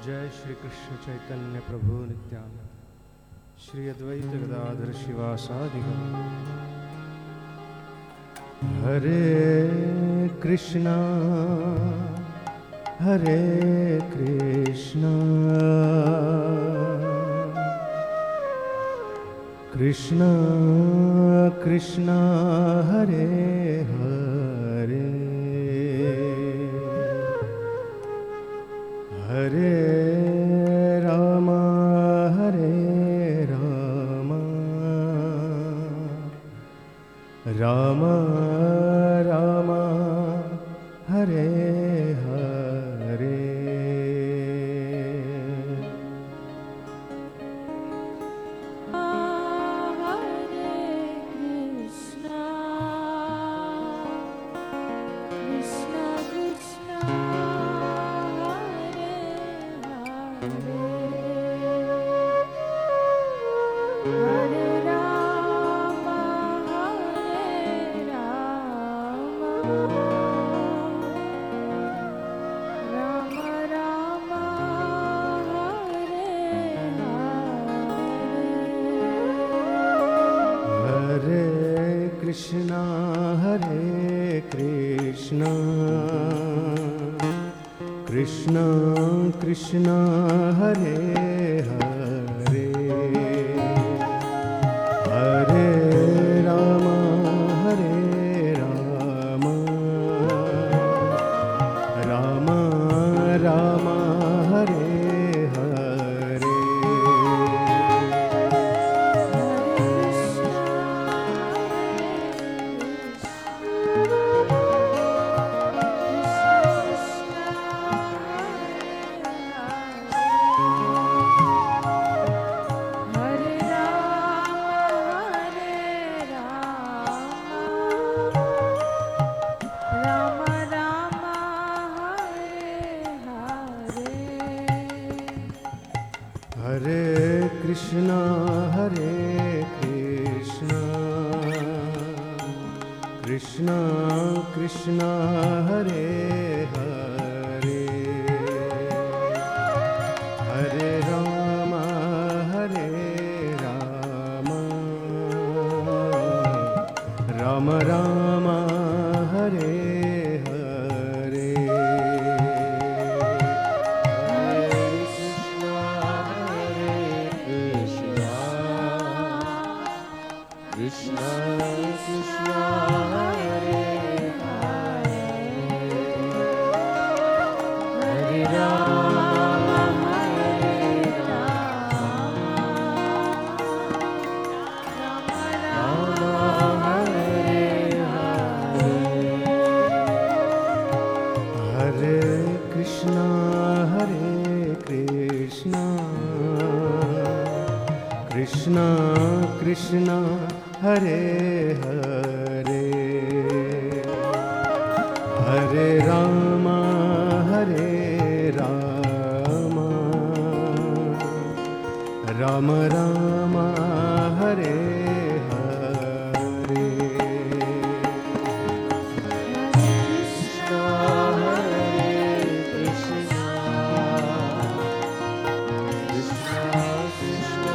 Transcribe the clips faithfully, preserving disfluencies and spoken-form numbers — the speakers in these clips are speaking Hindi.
जय श्री कृष्ण चैतन्य प्रभु नित्यानंद श्री अद्वैत गदाधर शिवासादि हरे कृष्णा हरे कृष्णा कृष्णा कृष्णा हरे हरे हरे राम हरे राम राम राम हरे हरे कृष्णा हरे कृष्णा कृष्णा कृष्णा हरे हरे हरे राम हरे राम राम राम हरे हरे हरे कृष्णा हरे कृष्णा कृष्णा कृष्णा हरे हरे हरे राम हरे राम राम राम हरे कृष्णा कृष्णा हरे हरे हरे राम हरे राम राम हरे हरे हरे कृष्णा हरे कृष्णा कृष्णा कृष्णा हरे हरे हरे राम हरे राम राम राम हरे हरे कृष्णा हरे कृष्णा कृष्णा कृष्णा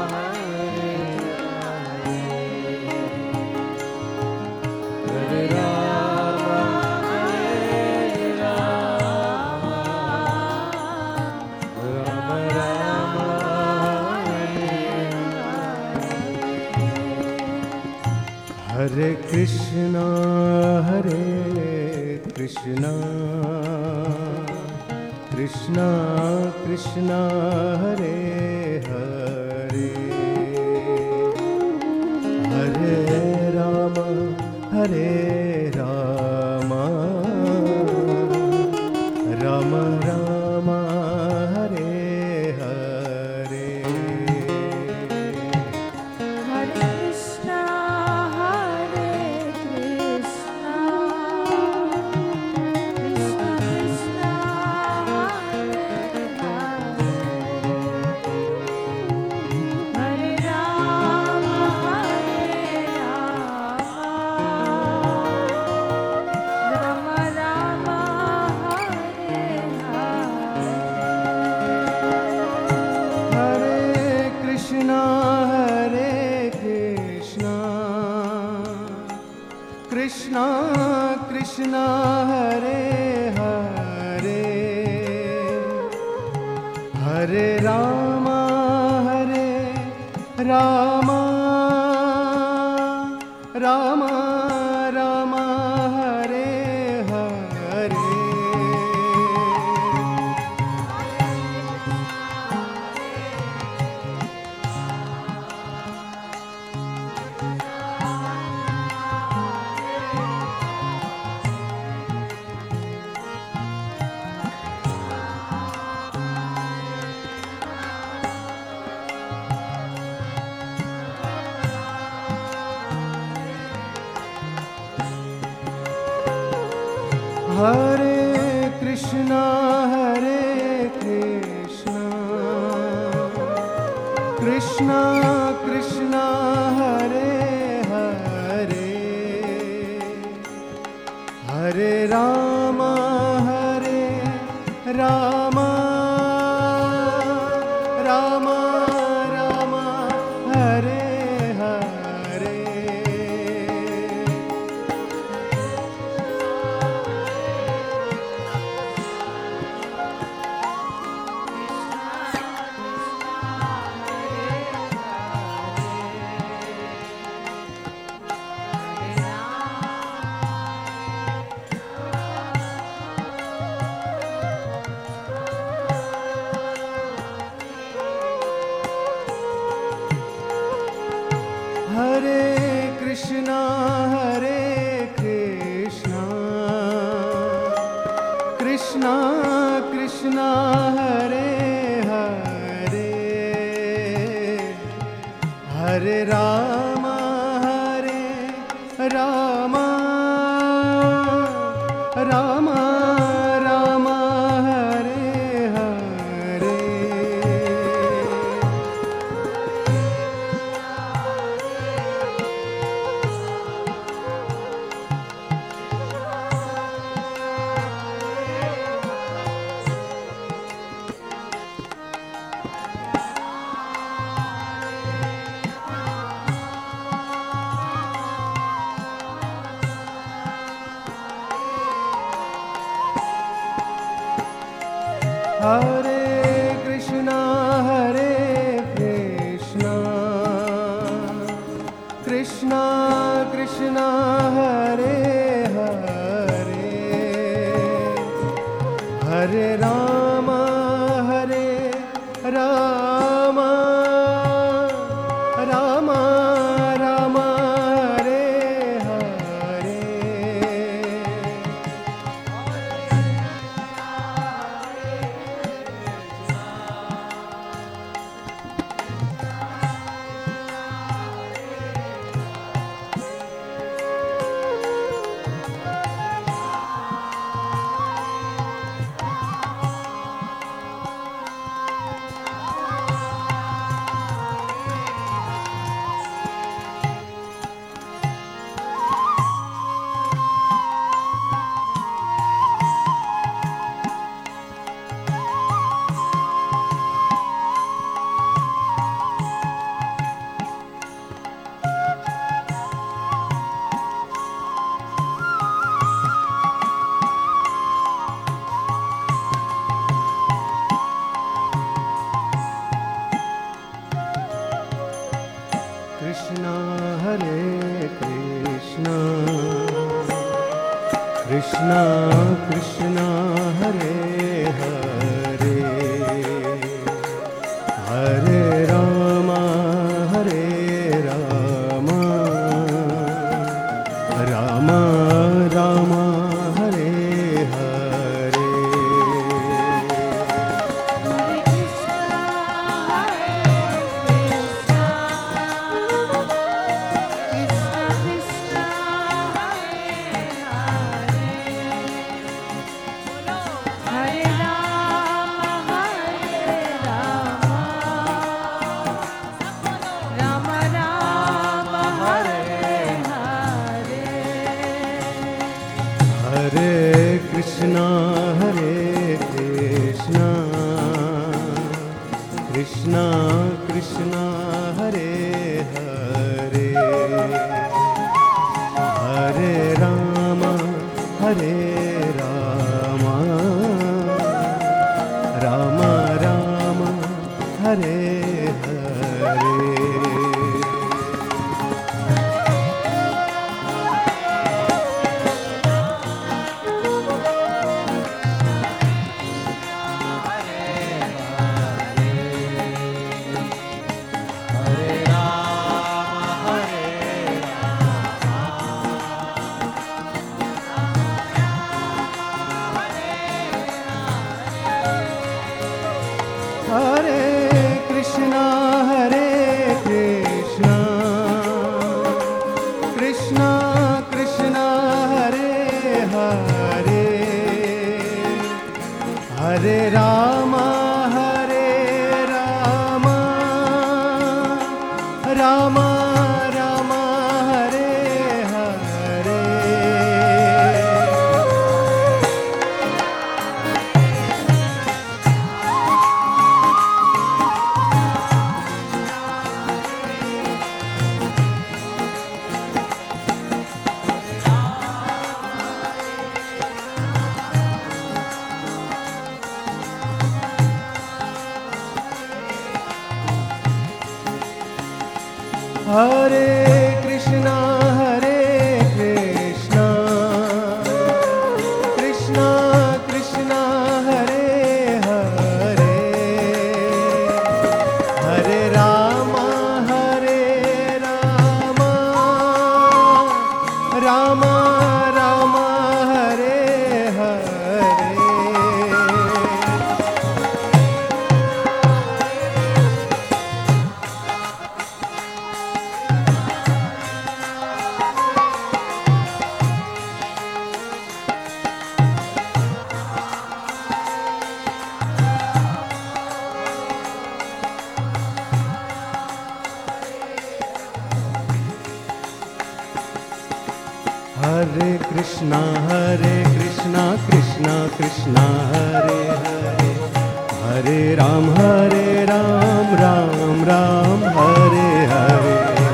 हरे कृष्णा हरे कृष्णा कृष्णा कृष्णा हरे हरे हरे राम हरे राम राम राम हरे हरे Hare कृष्णा कृष्णा हरे हरे, हरे रामा हरे रामा, रामा रामा हरे हरे। हरे कृष्णा हरे कृष्णा, कृष्णा कृष्णा हरे हरे, हरे रामा हरे रामा, रामा रामा हरे हरे। हरे कृष्णा हरे कृष्णा, कृष्णा कृष्णा हरे हरे, हरे रामा हरे रामा, रामा रामा हरे हरे। हरे कृष्णा हरे कृष्णा, कृष्णा कृष्णा हरे हरे, हरे रामा हरे रामा, रामा रामा हरे हरे। कृष्णा हरे कृष्णा, कृष्णा कृष्णा हरे हरे, हरे रामा हरे रामा, रामा रामा हरे हरे। हरे कृष्णा हरे कृष्णा, कृष्णा कृष्णा हरे हरे, हरे हरे रामा रामा रामा हरे हरे। हरे रामा हरे रामा रामा रामा हरे हरे। हरे कृष्णा हरे कृष्णा कृष्णा कृष्णा हरे हरे। हरे रामा हरे रामा रामा रामा हरे हरे। हरे कृष्णा हरे कृष्णा कृष्णा कृष्णा हरे हरे। हरे राम हरे राम राम राम हरे हरे।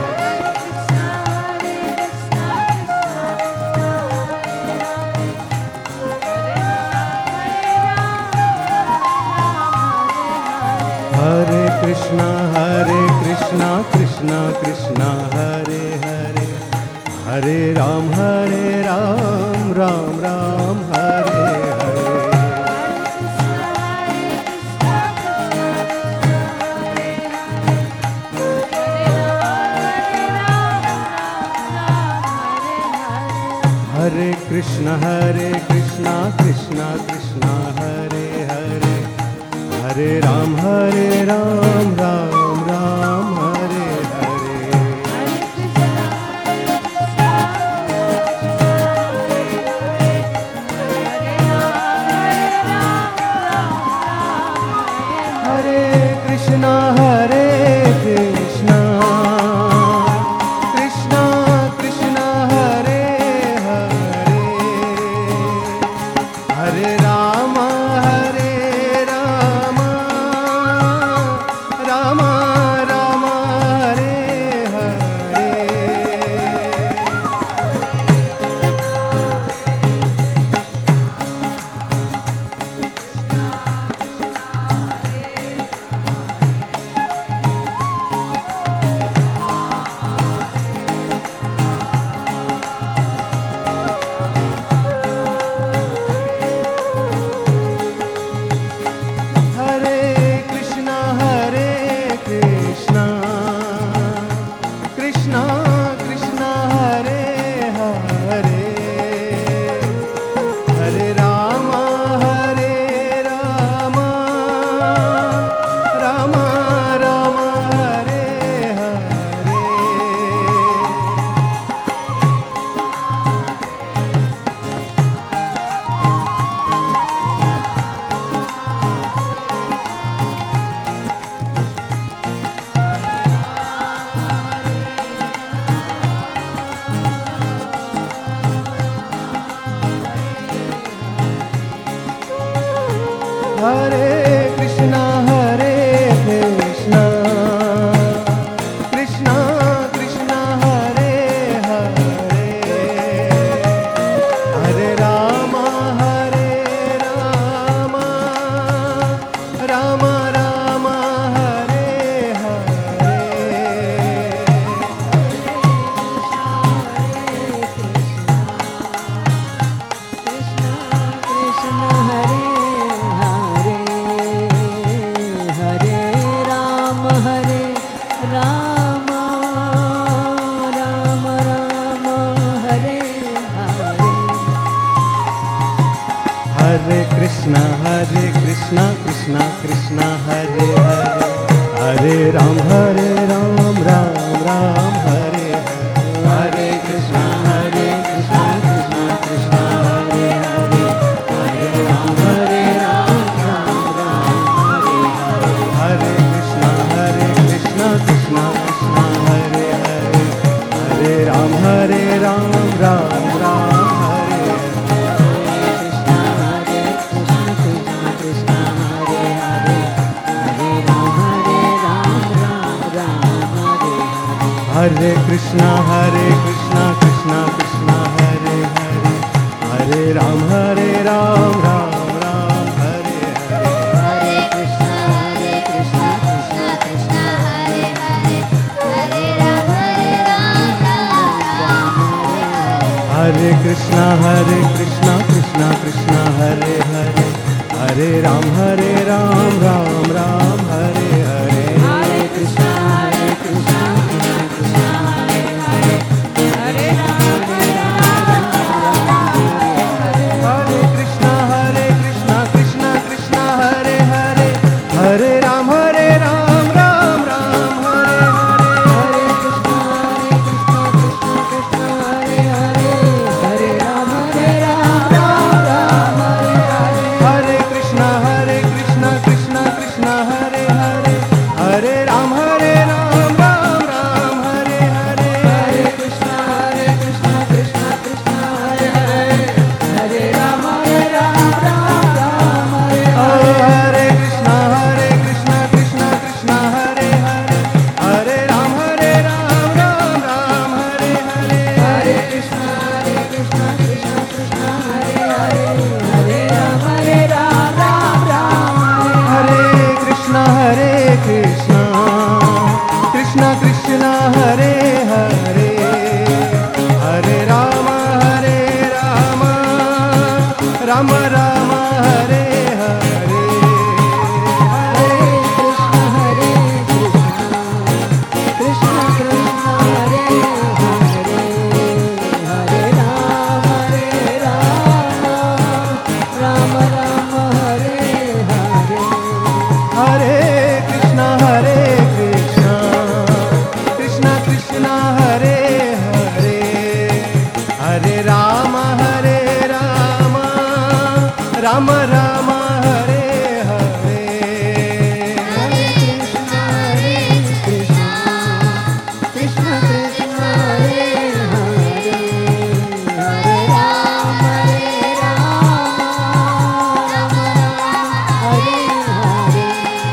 हरे कृष्णा हरे कृष्णा कृष्णा कृष्णा हरे हरे। हरे राम हरे राम राम राम हरे हरे। हरे कृष्ण हरे कृष्णा कृष्णा कृष्णा हरे हरे। हरे राम हरे राम राम राम हरे हरे। कृष्णा हरे कृष्णा कृष्णा कृष्णा हरे हरे। हरे रामा हरे रामा रामा रामा हरे हरे। हरे कृष्णा हरे कृष्णा कृष्णा कृष्णा हरे हरे। हरे राम कृष्णा कृष्णा हरे हरे, हरे राम हरे राम राम राम हरे हरे, हरे कृष्णा हरे कृष्णा कृष्णा कृष्णा हरे हरे, हरे राम हरे राम राम राम हरे हरे, हरे कृष्णा हरे कृष्णा कृष्णा कृष्णा हरे हरे, हरे राम हरे राम राम राम हरे हरे, हरे कृष्णा हरे कृष्णा कृष्णा कृष्णा हरे हरे, हरे राम हरे राम राम राम हरे हरे, हरे कृष्णा हरे कृष्णा कृष्णा कृष्णा हरे हरे, हरे राम हरे राम राम राम हरे हरे, हरे कृष्णा हरे कृष्णा कृष्णा कृष्णा हरे हरे, हरे राम हरे राम राम राम हरे हरे, हरे कृष्णा हरे कृष्णा कृष्णा कृष्णा हरे हरे, हरे राम हरे राम राम राम हरे हरे, हरे कृष्णा हरे कृष्णा कृष्णा कृष्णा हरे हरे, हरे राम हरे राम राम राम हरे हरे, हरे कृष्णा हरे कृष्णा कृष्णा कृष्णा हरे हरे, हरे राम हरे राम राम राम हरे हरे, हरे कृष्णा हरे कृष्णा कृष्णा कृष्णा हरे हरे, हरे राम हरे राम राम राम हरे हरे, हरे कृष्णा हरे कृष्णा कृष्णा कृष्णा हरे हरे, हरे राम हरे राम राम राम हरे हरे, हरे कृष्णा हरे कृष्णा कृष्णा कृष्णा हरे हरे, हरे राम हरे राम राम राम हरे हरे, हरे कृष्णा हरे कृष्णा कृष्णा कृष्णा हरे हरे, हरे राम हरे राम राम राम हरे हरे, हरे कृष्णा हरे कृष्णा कृष्णा कृष्णा हरे हरे, हरे राम हरे राम राम राम हरे हरे, हरे कृष्णा हरे कृष्णा कृष्णा कृष्णा हरे हरे, हरे राम हरे राम राम राम हरे हरे, हरे कृष्णा हरे कृष्णा कृष्णा कृष्णा हरे हरे, हरे राम हरे राम राम राम हरे हरे, हरे कृष्णा हरे कृष्णा कृष्णा कृष्णा हरे हरे, हरे राम हरे राम राम राम हरे हरे,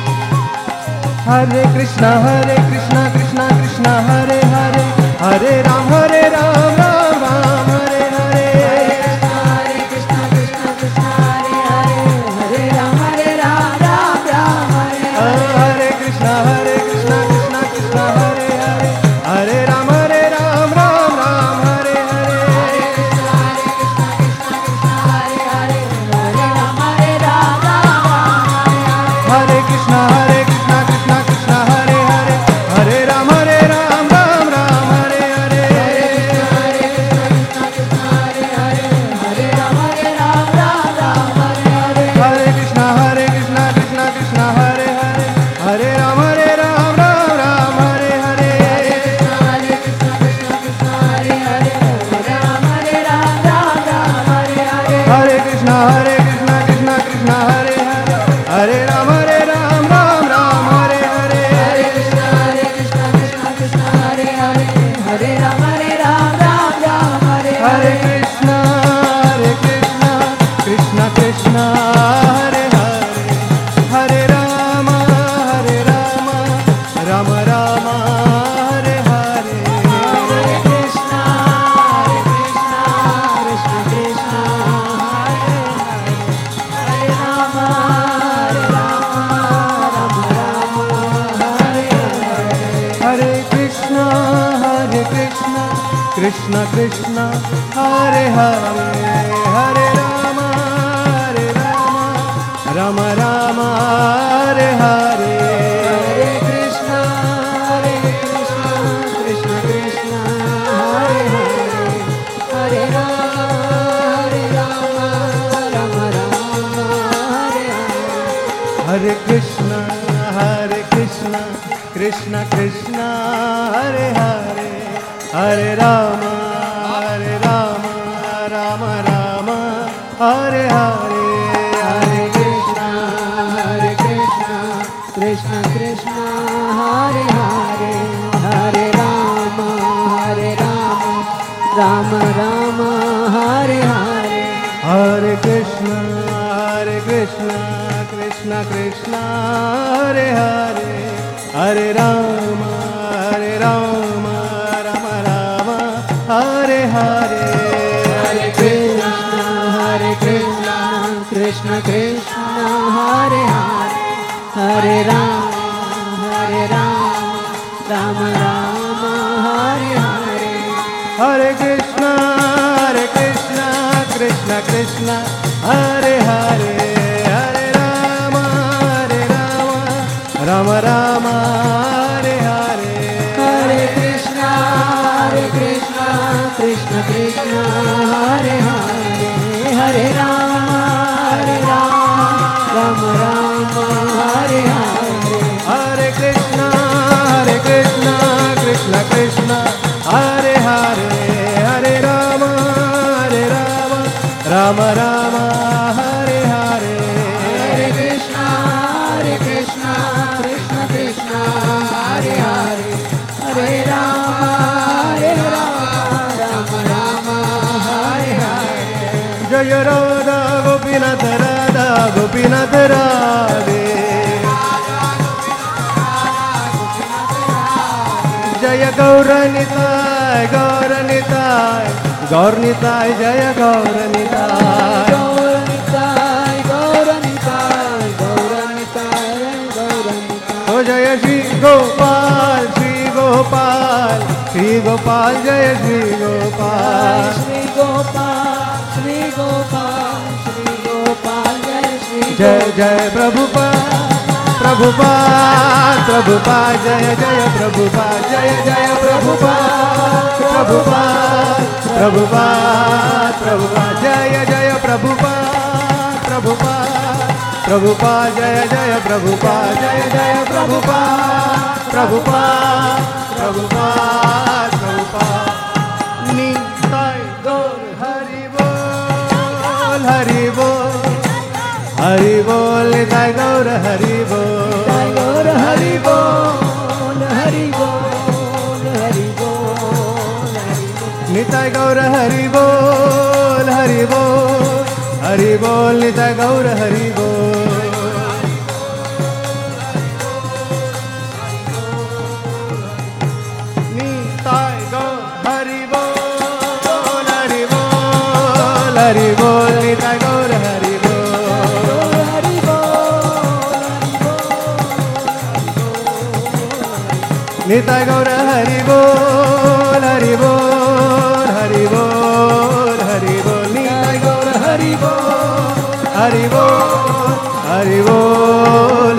हरे कृष्णा हरे कृष्णा कृष्णा कृष्णा हरे हरे, हरे राम हरे राम राम राम हरे हरे, हरे कृष्णा कृष्णा कृष्णा हरे हरे, हरे राम हरे राम राम राम हरे हरे, हरे कृष्णा हरे कृष्णा कृष्णा कृष्णा हरे हरे, हरे राम हरे राम राम राम हरे हरे, हरे कृष्णा हरे कृष्णा कृष्णा कृष्णा हरे हरे, हरे राम हरे राम राम राम हरे हरे, हरे कृष्णा हरे कृष्णा कृष्णा कृष्णा हरे हरे, हरे राम हरे राम राम राम हरे हरे, हरे कृष्णा हरे कृष्णा कृष्णा कृष्णा हरे हरे, हरे राम हरे राम राम राम हरे हरे, हरे कृष्णा हरे कृष्णा कृष्णा कृष्णा हरे हरे, हरे राम हरे राम राम राम हरे हरे, हरे कृष्णा हरे कृष्णा कृष्णा कृष्णा हरे हरे, हरे राम हरे राम राम राम हरे हरे, हरे कृष्णा हरे कृष्णा कृष्णा कृष्णा हरे हरे, हरे राम हरे राम राम राम हरे हरे, हरे कृष्णा हरे कृष्णा कृष्णा कृष्णा हरे हरे, हरे राम हरे राम राम राम हरे हरे हरे, कृष्णा हरे कृष्णा कृष्णा कृष्णा हरे हरे, हरे राम हरे राम राम राम हरे हरे, हरे कृष्णा हरे कृष्णा कृष्णा कृष्णा हरे हरे, हरे राम हरे राम राम राम हरे हरे, हरे कृष्णा हरे कृष्णा कृष्णा कृष्णा हरे हरे, हरे राम हरे राम राम राम हरे हरे, हरे कृष्णा हरे कृष्णा कृष्णा कृष्णा हरे हरे, हरे राम हरे राम राम राम हरे हरे, कृष्ण कृष्ण हरे हरे हरे राम हरे राम राम राम हरे हरे हरे कृष्ण हरे कृष्ण कृष्ण कृष्ण हरे हरे हरे राम हरे राम राम राम हरे हरे हरे कृष्ण हरे कृष्ण कृष्ण कृष्ण हरे हरे हरे राम हरे राम राम राम हरे हरे हरे कृष्ण हरे कृष्ण कृष्ण कृष्ण हरे हरे हरे राम हरे राम राम राम हरे हरे हरे कृष्ण हरे कृष्ण कृष्ण कृष्ण हरे हरे हरे राम हरे राम राम राम हरे हरे हरे कृष्ण हरे कृष्ण कृष्ण कृष्ण हरे हरे हरे राम हरे राम राम राम हरे हरे हरे कृष्ण हरे कृष्ण कृष्ण कृष्ण हरे हरे हरे राम हरे राम राम राम हरे हरे हरे कृष्ण हरे कृष्ण कृष्ण कृष्ण हरे हरे हरे राम हरे राम राम राम हरे हरे जय राधा गोपीनाथ राधा गोपीनाथ राधे जय गौरनिताय गौरनिताय गौरनिताय जय गौरनिताय गौरनिताय गौरनिताय गौरनिताय गौरनिताय ओ जय श्री गोपाल श्री गोपाल श्री गोपाल जय श्री गोपाल श्री गोपाल श्री गोपाल श्री गोपाल जय श्री जय जय प्रभुपाद प्रभुपाद प्रभुपाद जय जय प्रभुपाद जय जय प्रभुपाद प्रभुपाद प्रभुपाद प्रभुपाद जय जय प्रभुपाद प्रभुपाद प्रभुपाद जय जय प्रभुपाद जय जय प्रभुपाद प्रभुपाद प्रभुपाद प्रभुपाद निताय गौर हरि बोल हरि बोल हरि बोल निताय गौर हरि बोल गौर हरि बोल हरि बोल हरि बोल निताय गौर हरि बोल हरि बोल हरि बोल निताय गौर हरि बोल निताय गौर हरि बोल हरि बोल हरि बोल निताय गौर हरि बोल हरि बोल निताय गौर हरि बोल हरि बोल हरि बोल हरि बोल निताय गौर हरि बोल हरि बोल हरि बोल